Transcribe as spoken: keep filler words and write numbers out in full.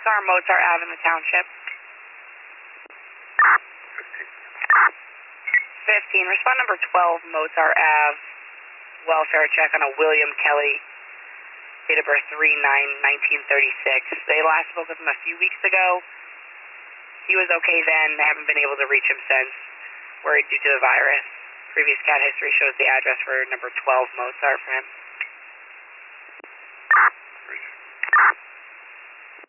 are Mozart Ave in the township? fifteen. Respond number twelve, Mozart Ave. Welfare check on a William Kelly. Date of birth three nine nineteen thirty-six. They last spoke with him a few weeks ago. He was okay then. They haven't been able to reach him since. Worried due to the virus. Previous cat history shows the address for number twelve Mozart for him.